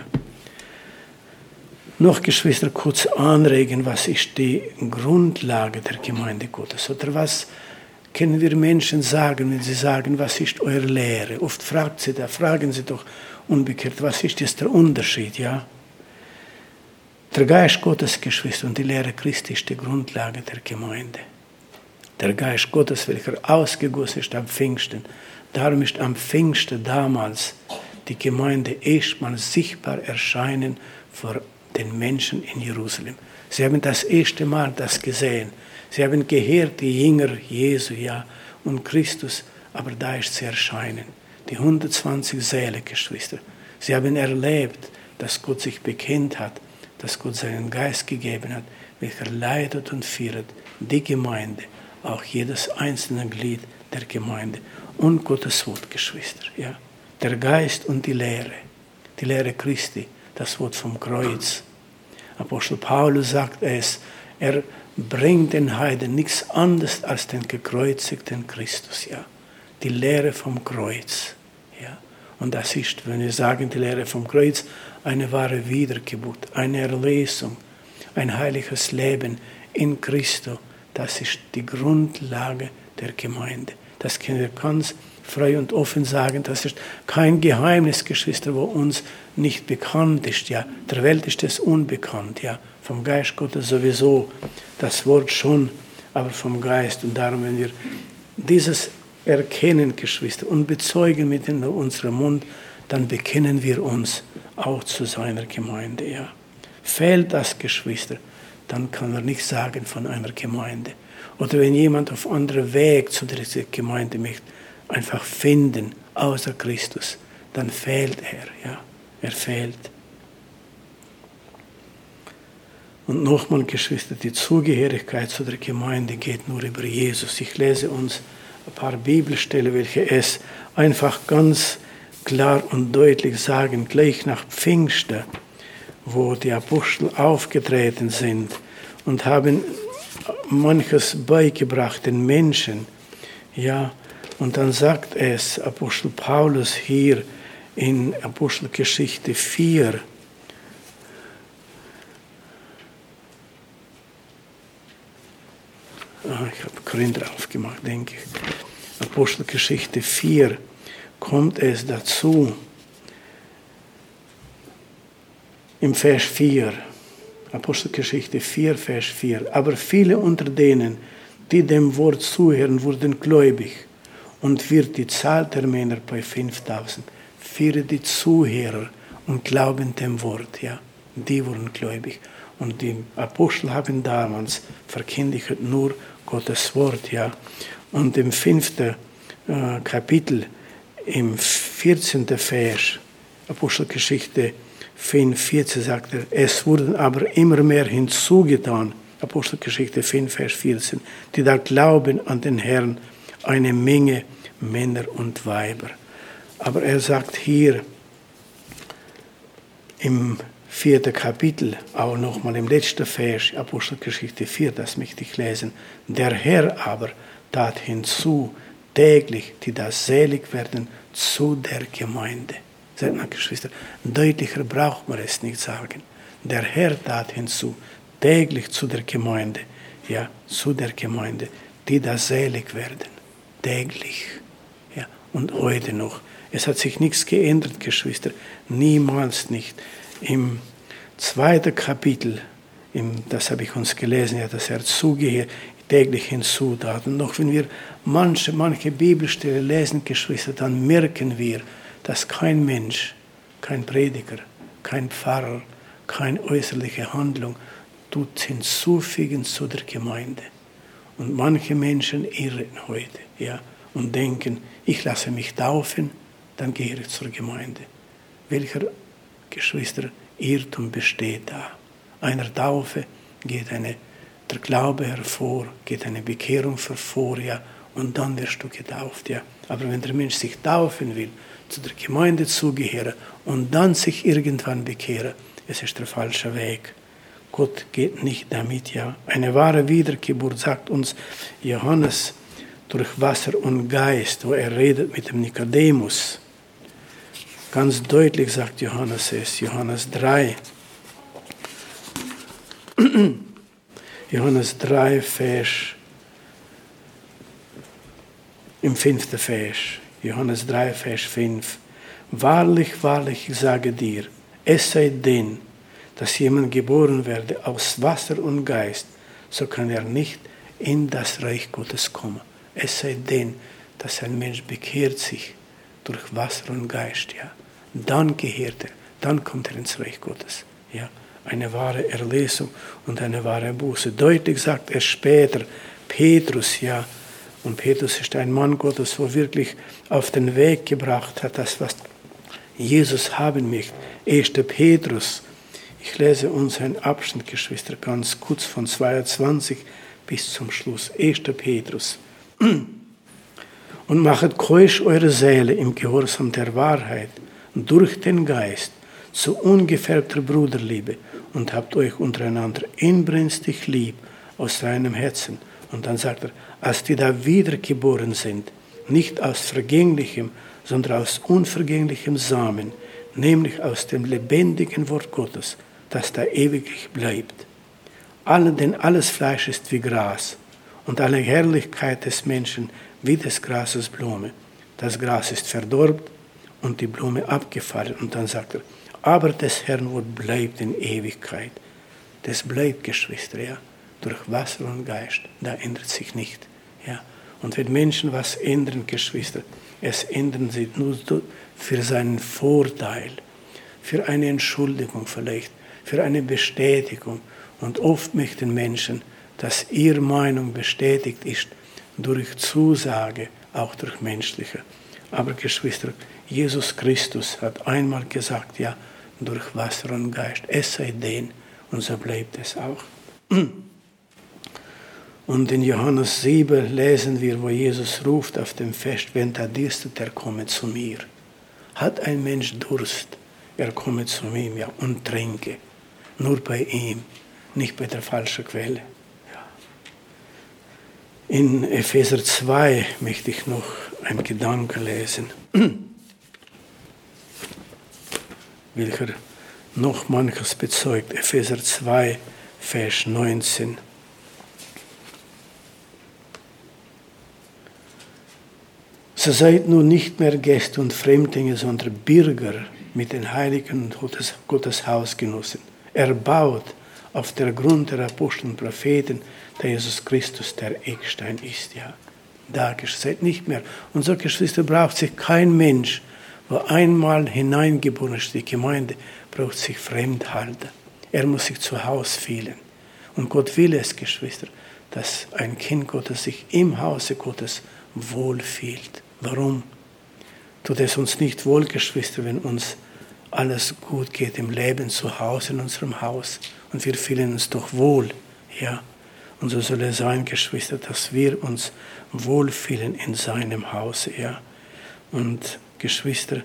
Noch, Geschwister, kurz anregen, was ist die Grundlage der Gemeinde Gottes? Oder was können wir Menschen sagen, wenn sie sagen, was ist eure Lehre? Oft fragt sie da, fragen sie doch umgekehrt, was ist jetzt der Unterschied? Ja? Der Geist Gottes, Geschwister, und die Lehre Christi ist die Grundlage der Gemeinde. Der Geist Gottes, welcher ausgegossen ist am Pfingsten. Darum ist am Pfingsten damals die Gemeinde erstmals sichtbar erscheinen vor den Menschen in Jerusalem. Sie haben das erste Mal das gesehen. Sie haben gehört, die Jünger Jesu, ja, und Christus, aber da ist sie erscheinen. Die hundertzwanzig Seelen, Geschwister. Sie haben erlebt, dass Gott sich bekennt hat, dass Gott seinen Geist gegeben hat, welcher leitet und führt die Gemeinde, auch jedes einzelne Glied der Gemeinde und Gottes Wort, Geschwister. Ja. Der Geist und die Lehre, die Lehre Christi, das Wort vom Kreuz. Apostel Paulus sagt es, er bringt den Heiden nichts anderes als den gekreuzigten Christus. Ja. Die Lehre vom Kreuz. Ja. Und das ist, wenn wir sagen, die Lehre vom Kreuz, eine wahre Wiedergeburt, eine Erlösung, ein heiliges Leben in Christus. Das ist die Grundlage der Gemeinde. Das können wir ganz frei und offen sagen. Das ist kein Geheimnis, Geschwister, wo uns nicht bekannt ist. Ja, der Welt ist es unbekannt. Ja, vom Geist Gottes sowieso. Das Wort schon, aber vom Geist. Und darum, wenn wir dieses erkennen, Geschwister, und bezeugen mit unserem Mund, dann bekennen wir uns auch zu seiner Gemeinde. Ja, fehlt das, Geschwister, dann kann er nicht sagen von einer Gemeinde. Oder wenn jemand auf anderem Weg zu dieser Gemeinde möchte, einfach finden, außer Christus, dann fehlt er. Ja, er fehlt. Und nochmal, Geschwister, die Zugehörigkeit zu der Gemeinde geht nur über Jesus. Ich lese uns ein paar Bibelstellen, welche es einfach ganz klar und deutlich sagen, gleich nach Pfingsten, wo die Apostel aufgetreten sind und haben manches beigebracht den Menschen. Ja, und dann sagt es Apostel Paulus hier in Apostelgeschichte vier, ah, ich habe Korinther aufgemacht, denke ich. Apostelgeschichte vier kommt es dazu, im Vers vier, Apostelgeschichte vier, Vers vier. Aber viele unter denen, die dem Wort zuhören, wurden gläubig. Und wird die Zahl der Männer bei fünftausend. Viele, die Zuhörer und glauben dem Wort, ja, die wurden gläubig. Und die Apostel haben damals verkündigt nur Gottes Wort, ja. Und im fünften äh, Kapitel, im vierzehnten Vers, Apostelgeschichte fünf, vierzehn sagt er, es wurden aber immer mehr hinzugetan, Apostelgeschichte fünf, Vers vierzehn, die da glauben an den Herrn, eine Menge Männer und Weiber. Aber er sagt hier im vierten Kapitel, auch nochmal im letzten Vers, Apostelgeschichte vier, das möchte ich lesen, der Herr aber tat hinzu, täglich, die da selig werden, zu der Gemeinde. Seht mal, Geschwister, deutlicher braucht man es nicht sagen. Der Herr tat hinzu, täglich zu der Gemeinde, ja, zu der Gemeinde, die da selig werden. Täglich, ja, und heute noch. Es hat sich nichts geändert, Geschwister, niemals nicht. Im zweiten Kapitel, im, das habe ich uns gelesen, ja, dass er zugehe, täglich hinzutat. Und noch wenn wir manche, manche Bibelstellen lesen, Geschwister, dann merken wir, dass kein Mensch, kein Prediger, kein Pfarrer, keine äußerliche Handlung tut hinzufügen zu der Gemeinde. Und manche Menschen irren heute, ja, und denken, ich lasse mich taufen, dann gehe ich zur Gemeinde. Welcher, Geschwister, Irrtum besteht da? Einer Taufe geht eine, der Glaube hervor, geht eine Bekehrung hervor, ja, und dann wirst du getauft. Ja. Aber wenn der Mensch sich taufen will, zu der Gemeinde zugehören und dann sich irgendwann bekehren, es ist der falsche Weg. Gott geht nicht damit. Ja. Eine wahre Wiedergeburt, sagt uns Johannes, durch Wasser und Geist, wo er redet mit dem Nikodemus. Ganz deutlich sagt Johannes es, Johannes drei. Johannes drei, Vers, im fünften Vers. Johannes drei, Vers fünf. Wahrlich, wahrlich, ich sage dir, es sei denn, dass jemand geboren werde aus Wasser und Geist, so kann er nicht in das Reich Gottes kommen. Es sei denn, dass ein Mensch bekehrt sich durch Wasser und Geist, ja. Dann gehört er, dann kommt er ins Reich Gottes, ja. Eine wahre Erlösung und eine wahre Buße. Deutlich sagt er später, Petrus, ja. Und Petrus ist ein Mann Gottes, wo wirklich auf den Weg gebracht hat, das, was Jesus haben möchte. Erster Petrus. Ich lese uns einen Abschnitt, Geschwister, ganz kurz von zweiundzwanzig bis zum Schluss. Erster Petrus. Und machet keusch eure Seele im Gehorsam der Wahrheit durch den Geist zu ungefärbter Bruderliebe und habt euch untereinander inbrünstig lieb aus reinem Herzen. Und dann sagt er, als die da wiedergeboren sind, nicht aus vergänglichem, sondern aus unvergänglichem Samen, nämlich aus dem lebendigen Wort Gottes, das da ewiglich bleibt. Alle, denn alles Fleisch ist wie Gras, und alle Herrlichkeit des Menschen wie des Grases Blume. Das Gras ist verdorben und die Blume abgefallen. Und dann sagt er, aber des Herrn Wort bleibt in Ewigkeit. Das bleibt, Geschwister, ja, durch Wasser und Geist. Da ändert sich nicht. Ja. Und wenn Menschen was ändern, Geschwister, es ändern sie nur für seinen Vorteil, für eine Entschuldigung vielleicht, für eine Bestätigung. Und oft möchten Menschen, dass ihre Meinung bestätigt ist durch Zusage, auch durch menschliche. Aber Geschwister, Jesus Christus hat einmal gesagt, ja, durch Wasser und Geist, es sei denn, und so bleibt es auch. Und in Johannes sieben lesen wir, wo Jesus ruft auf dem Fest, wenn da dürstet, er komme zu mir. Hat ein Mensch Durst, er komme zu ihm, ja, und trinke. Nur bei ihm, nicht bei der falschen Quelle. Ja. In Epheser zwei möchte ich noch einen Gedanken lesen, welcher noch manches bezeugt. Epheser zwei, Vers neunzehn. So seid nun nicht mehr Gäste und Fremdlinge, sondern Bürger mit den Heiligen und Gottes, Gottes Hausgenossen. Erbaut auf der Grund der Apostel und Propheten, der Jesus Christus der Eckstein ist. Ja, da seid nicht mehr. Und so, Geschwister, braucht sich kein Mensch, wo einmal hineingeboren ist, die Gemeinde, braucht sich fremd halten. Er muss sich zu Hause fühlen. Und Gott will es, Geschwister, dass ein Kind Gottes sich im Hause Gottes wohlfühlt. Warum? Tut es uns nicht wohl, Geschwister, wenn uns alles gut geht im Leben, zu Hause, in unserem Haus. Und wir fühlen uns doch wohl. Ja. Und so soll es sein, Geschwister, dass wir uns wohlfühlen in seinem Hause. Ja. Und Geschwister,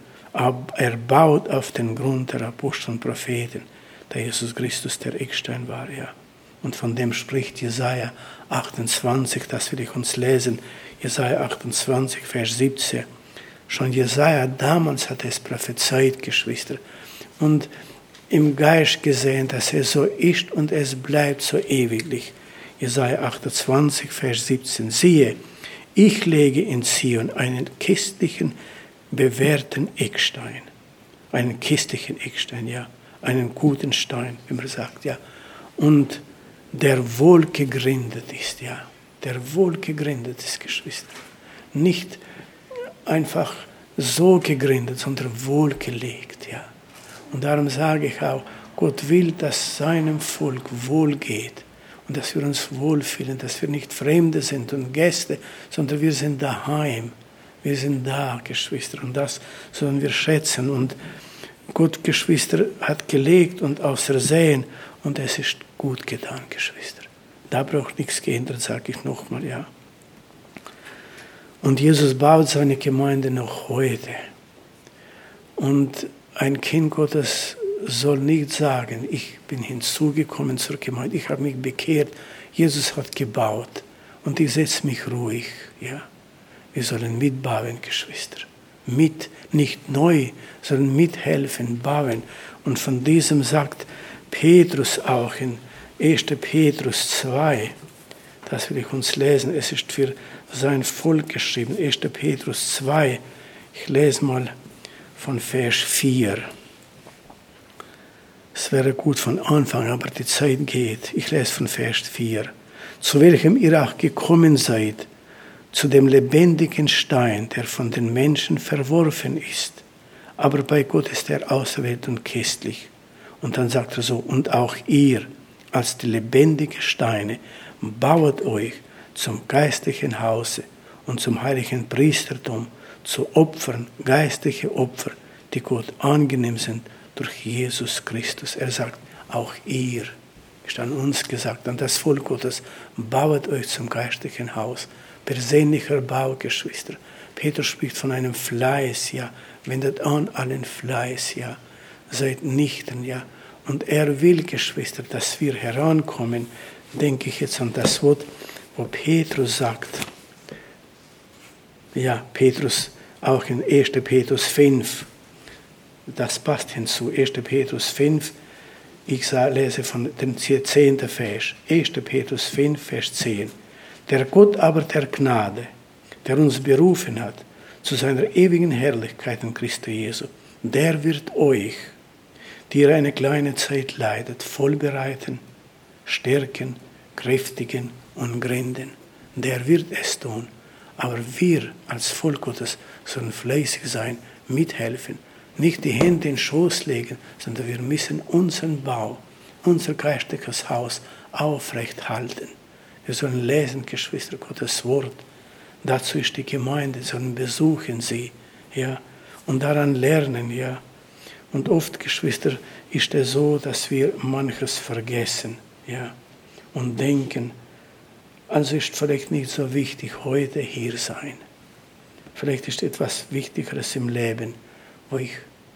er baut auf den Grund der Apostel und Propheten, der Jesus Christus der Eckstein war. Ja. Und von dem spricht Jesaja achtundzwanzig, das will ich uns lesen. Jesaja achtundzwanzig, Vers siebzehn. Schon Jesaja damals hat es prophezeit, Geschwister. Und im Geist gesehen, dass es so ist und es bleibt so ewiglich. Jesaja achtundzwanzig, Vers siebzehn. Siehe, ich lege in Zion einen kistlichen, bewährten Eckstein. Einen kistlichen Eckstein, ja. Einen guten Stein, wie man sagt, ja. Und der wohl gegründet ist, ja. Der wohl gegründet ist, Geschwister. Nicht einfach so gegründet, sondern wohlgelegt, ja. Und darum sage ich auch, Gott will, dass seinem Volk wohl geht und dass wir uns wohlfühlen, dass wir nicht Fremde sind und Gäste, sondern wir sind daheim. Wir sind da, Geschwister, und das sollen wir schätzen. Und Gott, Geschwister, hat gelegt und ausersehen und es ist gut getan, Geschwister. Da braucht nichts geändert, sage ich nochmal, ja. Und Jesus baut seine Gemeinde noch heute. Und ein Kind Gottes soll nicht sagen, ich bin hinzugekommen zur Gemeinde, ich habe mich bekehrt, Jesus hat gebaut und ich setze mich ruhig. Ja? Wir sollen mitbauen, Geschwister. Mit, nicht neu, sondern mithelfen, bauen. Und von diesem sagt Petrus auch in erster Petrus zwei, das will ich uns lesen, es ist für sein Volk geschrieben, erster Petrus zwei, ich lese mal von Vers vier. Es wäre gut von Anfang, aber die Zeit geht. Ich lese von Vers vier. Zu welchem ihr auch gekommen seid, zu dem lebendigen Stein, der von den Menschen verworfen ist. Aber bei Gott ist er auserwählt und köstlich. Und dann sagt er so, und auch ihr, als die lebendigen Steine, bauet euch zum geistlichen Hause und zum heiligen Priestertum, zu Opfern, geistliche Opfer, die Gott angenehm sind, durch Jesus Christus. Er sagt, auch ihr, ist an uns gesagt, an das Volk Gottes, bauet euch zum geistlichen Haus. Persönlicher Bau, Geschwister. Petrus spricht von einem Fleiß, ja. Wendet an allen Fleiß, ja. Seid nüchtern, ja. Und er will, Geschwister, dass wir herankommen, denke ich jetzt an das Wort, wo Petrus sagt, ja, Petrus, auch in erster Petrus fünf, das passt hinzu, erster Petrus fünf, ich lese von dem zehnten Vers, erster Petrus fünf, Vers zehn. Der Gott aber der Gnade, der uns berufen hat, zu seiner ewigen Herrlichkeit in Christus Jesu, der wird euch, die ihr eine kleine Zeit leidet, vollbereiten, stärken, kräftigen und gründen. Der wird es tun. Aber wir als Volk Gottes sollen fleißig sein, mithelfen, nicht die Hände in den Schoß legen, sondern wir müssen unseren Bau, unser geistliches Haus aufrecht halten. Wir sollen lesen, Geschwister, Gottes Wort. Dazu ist die Gemeinde, sollen besuchen sie, ja, und daran lernen, ja. Und oft, Geschwister, ist es so, dass wir manches vergessen, ja, und denken, also ist vielleicht nicht so wichtig, heute hier sein. Vielleicht ist etwas Wichtigeres im Leben, wo ich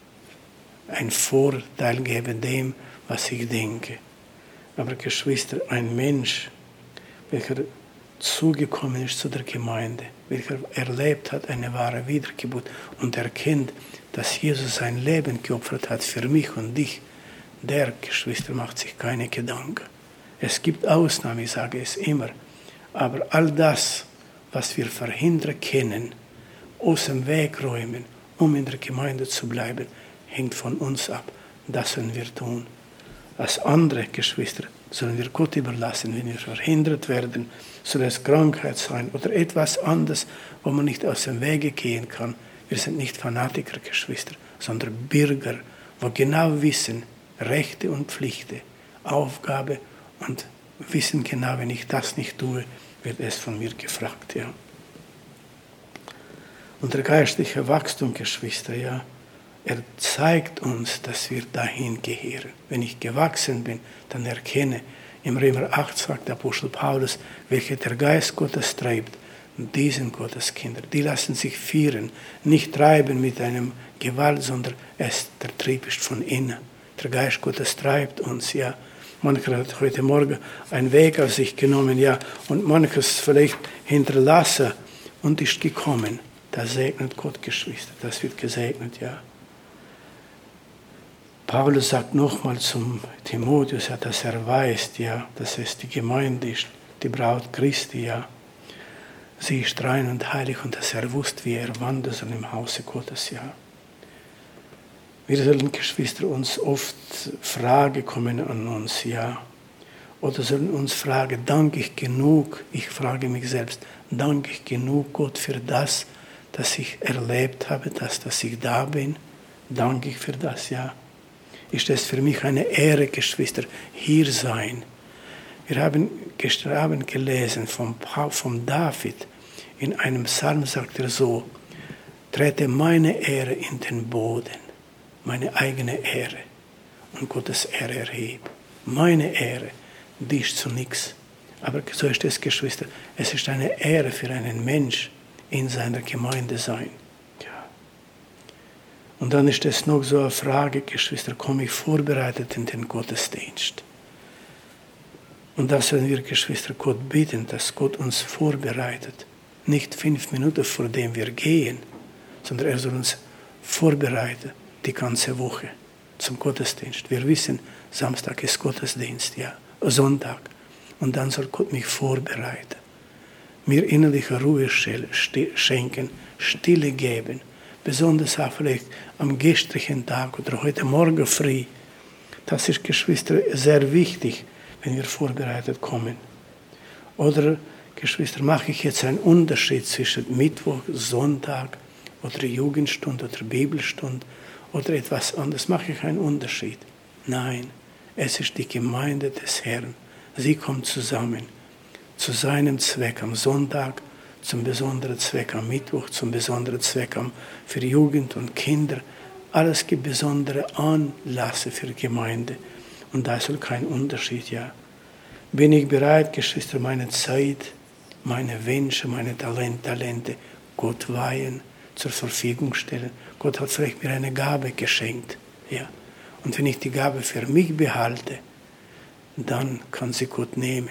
einen Vorteil gebe dem, was ich denke. Aber Geschwister, ein Mensch, welcher zugekommen ist zu der Gemeinde, welcher erlebt hat eine wahre Wiedergeburt und erkennt, dass Jesus sein Leben geopfert hat für mich und dich, der, Geschwister, macht sich keine Gedanken. Es gibt Ausnahmen, ich sage es immer, aber all das, was wir verhindern können, aus dem Weg räumen, um in der Gemeinde zu bleiben, hängt von uns ab. Das sollen wir tun. Als andere Geschwister sollen wir Gott überlassen, wenn wir verhindert werden, soll es Krankheit sein oder etwas anderes, wo man nicht aus dem Wege gehen kann. Wir sind nicht Fanatiker, Geschwister, sondern Bürger, wo genau wissen, Rechte und Pflichten, Aufgabe und wissen genau, wenn ich das nicht tue, wird es von mir gefragt. Ja. Und der geistliche Wachstum, Geschwister, ja, er zeigt uns, dass wir dahin gehören. Wenn ich gewachsen bin, dann erkenne, im Römer acht sagt der Apostel Paulus, welcher der Geist Gottes treibt, diesen Gotteskinder, die lassen sich führen, nicht treiben mit einem Gewalt, sondern es, der Trieb ist von innen. Der Geist Gottes treibt uns, ja. Mancher hat heute Morgen einen Weg auf sich genommen, ja, und manches vielleicht hinterlassen und ist gekommen. Das segnet Gott, Geschwister, das wird gesegnet, ja. Paulus sagt nochmal zum Timotheus, ja, dass er weiß, ja, dass es die Gemeinde ist, die Braut Christi, ja. Sie ist rein und heilig und dass er wusste, wie er wandelt soll im Hause Gottes, ja. Wir sollen, Geschwister, uns oft Fragen kommen an uns, ja. Oder sollen uns fragen, danke ich genug, ich frage mich selbst, danke ich genug Gott für das, dass ich erlebt habe, dass, dass ich da bin? Danke ich für das, ja. Ist es für mich eine Ehre, Geschwister, hier sein. Wir haben gestern Abend gelesen vom, vom David. In einem Psalm sagt er so, trete meine Ehre in den Boden, meine eigene Ehre und Gottes Ehre erhebe. Meine Ehre, die ist zu nichts. Aber so ist es, Geschwister, es ist eine Ehre für einen Mensch, in seiner Gemeinde sein. Ja. Und dann ist es noch so eine Frage, Geschwister, komme ich vorbereitet in den Gottesdienst? Und das werden wir, Geschwister, Gott bitten, dass Gott uns vorbereitet. Nicht fünf Minuten vor dem wir gehen, sondern er soll uns vorbereiten, die ganze Woche zum Gottesdienst. Wir wissen, Samstag ist Gottesdienst, ja, Sonntag. Und dann soll Gott mich vorbereiten, mir innerliche Ruhe schenken, Stille geben, besonders auch vielleicht am gestrigen Tag oder heute Morgen früh. Das ist, Geschwister, sehr wichtig, wenn wir vorbereitet kommen. Oder, Geschwister, mache ich jetzt einen Unterschied zwischen Mittwoch, Sonntag oder Jugendstunde oder Bibelstunde oder etwas anderes? Mache ich einen Unterschied? Nein, es ist die Gemeinde des Herrn. Sie kommt zusammen zu seinem Zweck am Sonntag, zum besonderen Zweck am Mittwoch, zum besonderen Zweck am, für Jugend und Kinder. Alles gibt besondere Anlässe für die Gemeinde. Und da soll kein Unterschied, ja. Bin ich bereit, Geschwister, meine Zeit, meine Wünsche, meine Talente Gott weihen, zur Verfügung stellen. Gott hat vielleicht mir eine Gabe geschenkt, ja. Und wenn ich die Gabe für mich behalte, dann kann sie Gott nehmen.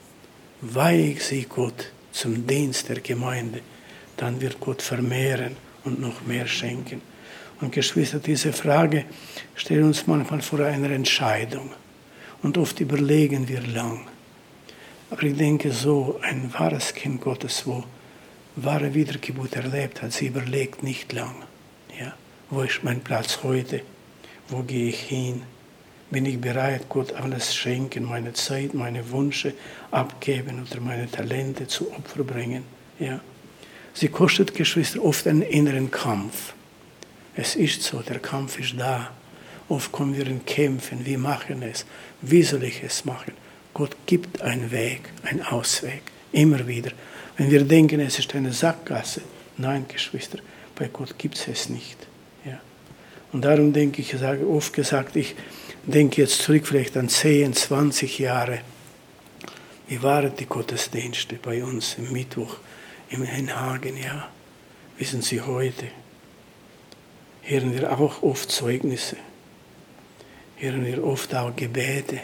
Weihe ich sie Gott zum Dienst der Gemeinde, dann wird Gott vermehren und noch mehr schenken. Und Geschwister, diese Frage stellt uns manchmal vor einer Entscheidung. Und oft überlegen wir lang. Aber ich denke so, ein wahres Kind Gottes, wo wahre Wiedergeburt erlebt hat, sie überlegt nicht lang. Ja? Wo ist mein Platz heute? Wo gehe ich hin? Bin ich bereit, Gott alles schenken, meine Zeit, meine Wünsche abgeben oder meine Talente zu Opfer bringen? Ja? Sie kostet, Geschwister, oft einen inneren Kampf. Es ist so, der Kampf ist da. Oft kommen wir in Kämpfen, wir machen es. Wie soll ich es machen? Gott gibt einen Weg, einen Ausweg, immer wieder. Wenn wir denken, es ist eine Sackgasse, nein, Geschwister, bei Gott gibt es es nicht. Ja. Und darum denke ich, ich sage oft gesagt, ich denke jetzt zurück vielleicht an zehn, zwanzig Jahre. Wie waren die Gottesdienste bei uns im Mittwoch in Hagen, ja? Wissen Sie, heute hören wir auch oft Zeugnisse, hören wir oft auch Gebete.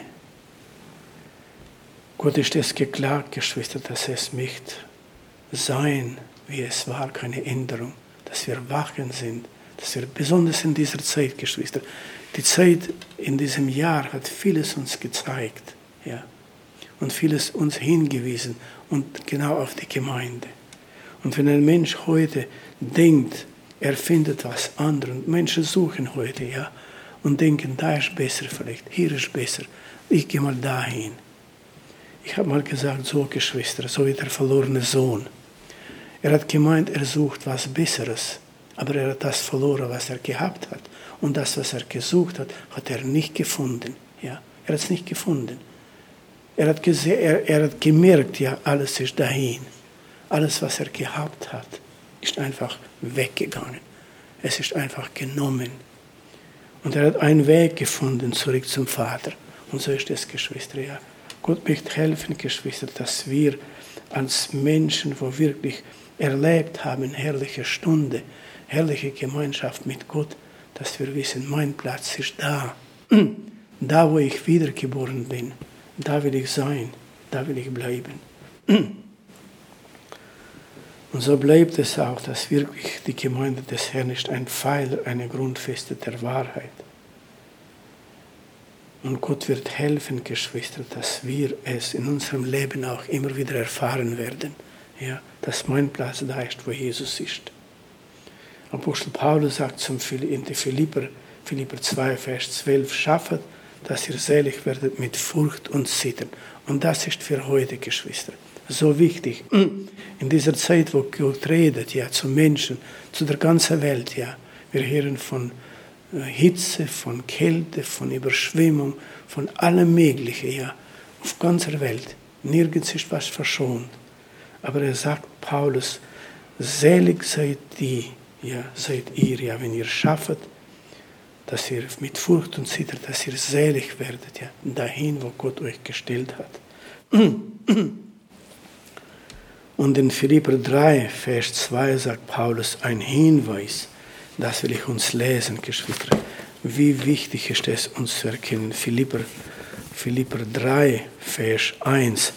Gott ist es geklagt, Geschwister, dass es nicht sein, wie es war, keine Änderung, dass wir wachen sind, dass wir besonders in dieser Zeit, Geschwister, die Zeit in diesem Jahr hat vieles uns gezeigt, ja, und vieles uns hingewiesen und genau auf die Gemeinde. Und wenn ein Mensch heute denkt, er findet was anderes, und Menschen suchen heute, ja, und denken, da ist besser vielleicht, hier ist besser, ich gehe mal dahin. Ich habe mal gesagt, so Geschwister, so wie der verlorene Sohn. Er hat gemeint, er sucht was Besseres, aber er hat das verloren, was er gehabt hat. Und das, was er gesucht hat, hat er nicht gefunden. Ja, er hat es nicht gefunden. Er hat, gesehen, er, er hat gemerkt, ja, alles ist dahin. Alles, was er gehabt hat, ist einfach weggegangen. Es ist einfach genommen. Und er hat einen Weg gefunden, zurück zum Vater. Und so ist es, Geschwister, ja. Gott möchte helfen, Geschwister, dass wir als Menschen, wo wirklich erlebt haben, herrliche Stunde, herrliche Gemeinschaft mit Gott, dass wir wissen, mein Platz ist da. Da, wo ich wiedergeboren bin, da will ich sein, da will ich bleiben. Und so bleibt es auch, dass wirklich die Gemeinde des Herrn ist ein Pfeiler, eine Grundfeste der Wahrheit. Und Gott wird helfen, Geschwister, dass wir es in unserem Leben auch immer wieder erfahren werden, ja, dass mein Platz da ist, wo Jesus ist. Apostel Paulus sagt zum in die Philipper, Philipper zwei, Vers zwölf, schaffet, dass ihr selig werdet mit Furcht und Zittern. Und das ist für heute, Geschwister, so wichtig. In dieser Zeit, wo Gott redet, ja, zu Menschen, zu der ganzen Welt, ja, wir hören von Hitze, von Kälte, von Überschwemmung, von allem Möglichen, ja, auf ganzer Welt. Nirgends ist was verschont. Aber er sagt, Paulus, selig seid die, ja, seid ihr, ja, wenn ihr schaffet, dass ihr mit Furcht und Zittern, dass ihr selig werdet, ja, dahin, wo Gott euch gestellt hat. Und in Philipper drei, Vers zwei sagt Paulus ein Hinweis, das will ich uns lesen, Geschwister. Wie wichtig ist es, uns zu erkennen. Philipper, Philipper drei, Vers eins.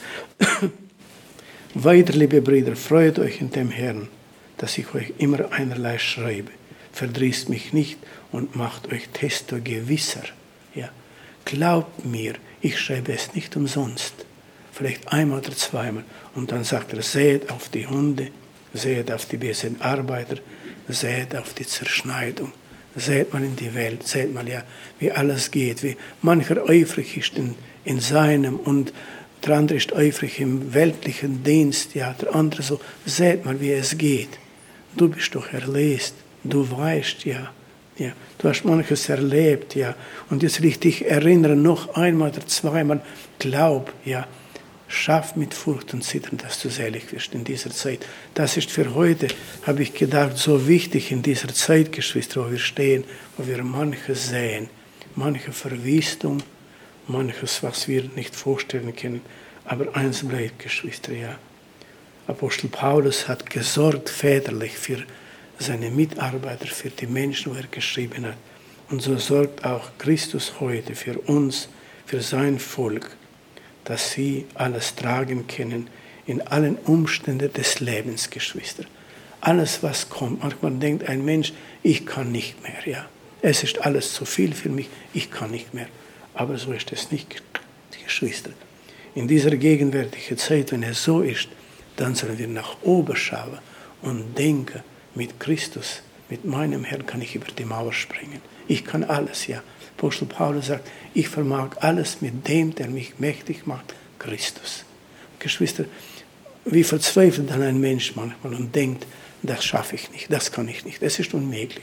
Weiter, liebe Brüder, freut euch in dem Herrn, dass ich euch immer einerlei schreibe. Verdrießt mich nicht und macht euch desto gewisser. Ja. Glaubt mir, ich schreibe es nicht umsonst. Vielleicht einmal oder zweimal. Und dann sagt er, seht auf die Hunde, seht auf die bösen Arbeiter, seht auf die Zerschneidung. Seht mal in die Welt, seht mal, ja, wie alles geht, wie mancher eifrig ist in, in seinem und der andere ist eifrig im weltlichen Dienst, ja, der andere so, seht mal, wie es geht. Du bist doch erlöst, du weißt, ja, ja, du hast manches erlebt, ja, und jetzt will ich dich erinnern, noch einmal oder zweimal, glaub, ja, schaff mit Furcht und Zittern, dass du selig wirst in dieser Zeit. Das ist für heute, habe ich gedacht, so wichtig in dieser Zeit, Geschwister, wo wir stehen, wo wir manches sehen, manche Verwüstung, manches, was wir nicht vorstellen können. Aber eins bleibt, Geschwister, ja. Apostel Paulus hat gesorgt väterlich für seine Mitarbeiter, für die Menschen, wo er geschrieben hat. Und so sorgt auch Christus heute für uns, für sein Volk, dass sie alles tragen können in allen Umständen des Lebens, Geschwister. Alles, was kommt. Manchmal denkt ein Mensch, ich kann nicht mehr, ja. Es ist alles zu viel für mich, ich kann nicht mehr. Aber so ist es nicht, Geschwister. In dieser gegenwärtigen Zeit, wenn es so ist, dann sollen wir nach oben schauen und denken, mit Christus, mit meinem Herrn kann ich über die Mauer springen. Ich kann alles, ja. Apostel Paulus sagt, ich vermag alles mit dem, der mich mächtig macht, Christus. Geschwister, wie verzweifelt dann ein Mensch manchmal und denkt, das schaffe ich nicht, das kann ich nicht, es ist unmöglich.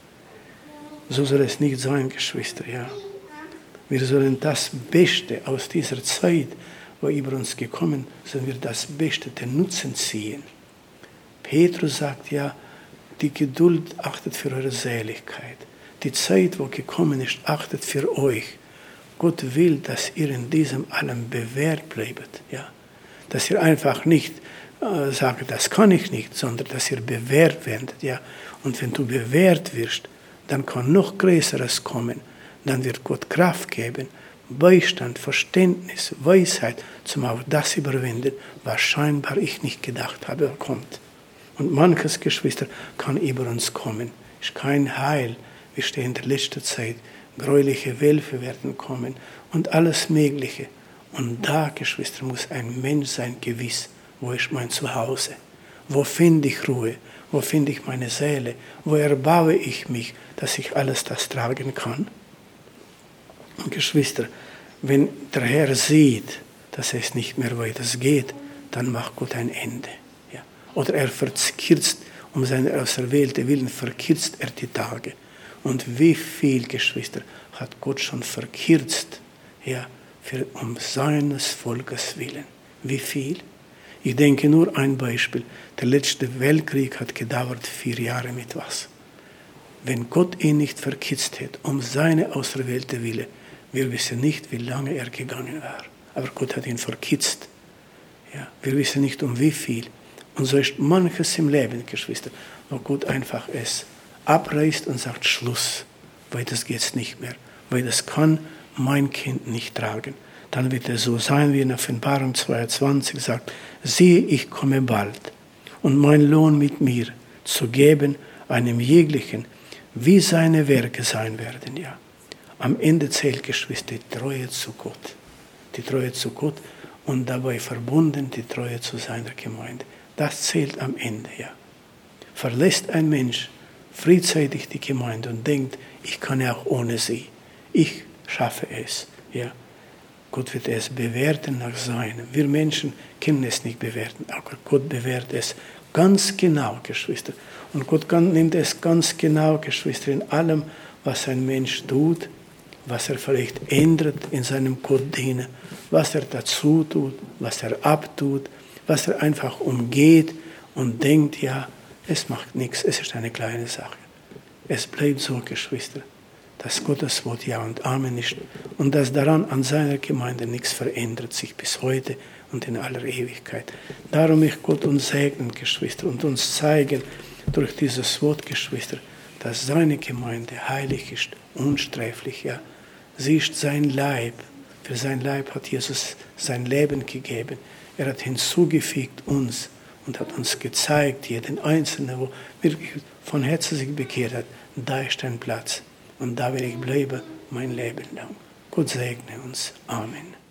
So soll es nicht sein, Geschwister, ja. Wir sollen das Beste aus dieser Zeit, wo über uns gekommen ist, sollen wir das Beste, den Nutzen ziehen. Petrus sagt ja, die Geduld achtet für eure Seligkeit. Die Zeit, wo gekommen ist, achtet für euch. Gott will, dass ihr in diesem allem bewährt bleibt. Ja? Dass ihr einfach nicht äh, sagt, das kann ich nicht, sondern dass ihr bewährt werdet. Ja? Und wenn du bewährt wirst, dann kann noch Größeres kommen. Dann wird Gott Kraft geben, Beistand, Verständnis, Weisheit, zum auch das überwinden, was scheinbar ich nicht gedacht habe, kommt. Und manches, Geschwister, kann über uns kommen. Ist kein Heil. Wir stehen in der letzten Zeit. Gräuliche Wölfe werden kommen und alles Mögliche. Und da, Geschwister, muss ein Mensch sein gewiss, wo ist mein Zuhause? Wo finde ich Ruhe? Wo finde ich meine Seele? Wo erbaue ich mich, dass ich alles das tragen kann? Und Geschwister, wenn der Herr sieht, dass es nicht mehr weiter geht, dann macht Gott ein Ende. Ja. Oder er verkürzt, um seine auserwählte Willen, verkürzt er die Tage. Und wie viel, Geschwister, hat Gott schon verkürzt, ja, für, um seines Volkes willen. Wie viel? Ich denke nur ein Beispiel. Der letzte Weltkrieg hat gedauert vier Jahre mit was. Wenn Gott ihn nicht verkürzt hätte, um seine auserwählte Wille, wir wissen nicht, wie lange er gegangen war. Aber Gott hat ihn verkürzt. Ja, wir wissen nicht, um wie viel. Und so ist manches im Leben, Geschwister, wo Gott einfach es abreißt und sagt, Schluss, weil das geht nicht mehr. Weil das kann mein Kind nicht tragen. Dann wird es so sein, wie in Offenbarung zweiundzwanzig sagt, siehe, ich komme bald, und mein Lohn mit mir zu geben, einem jeglichen, wie seine Werke sein werden, ja. Am Ende zählt, Geschwister, die Treue zu Gott. Die Treue zu Gott und dabei verbunden die Treue zu seiner Gemeinde. Das zählt am Ende, ja. Verlässt ein Mensch frühzeitig die Gemeinde und denkt, ich kann ja auch ohne sie. Ich schaffe es, ja. Gott wird es bewerten nach seinem. Wir Menschen können es nicht bewerten, aber Gott bewährt es ganz genau, Geschwister. Und Gott kann, nimmt es ganz genau, Geschwister, in allem, was ein Mensch tut, was er vielleicht ändert in seinem Gottdienen, was er dazu tut, was er abtut, was er einfach umgeht und denkt, ja, es macht nichts, es ist eine kleine Sache. Es bleibt so, Geschwister, dass Gottes Wort Ja und Amen ist und dass daran an seiner Gemeinde nichts verändert sich bis heute und in aller Ewigkeit. Darum möchte Gott uns segnen, Geschwister, und uns zeigen durch dieses Wort, Geschwister, dass seine Gemeinde heilig ist, unsträflich, ja. Sie ist sein Leib. Für sein Leib hat Jesus sein Leben gegeben. Er hat hinzugefügt uns und hat uns gezeigt, jeden Einzelnen, wo wirklich von Herzen sich bekehrt hat, da ist ein Platz. Und da will ich bleiben mein Leben lang. Gott segne uns. Amen.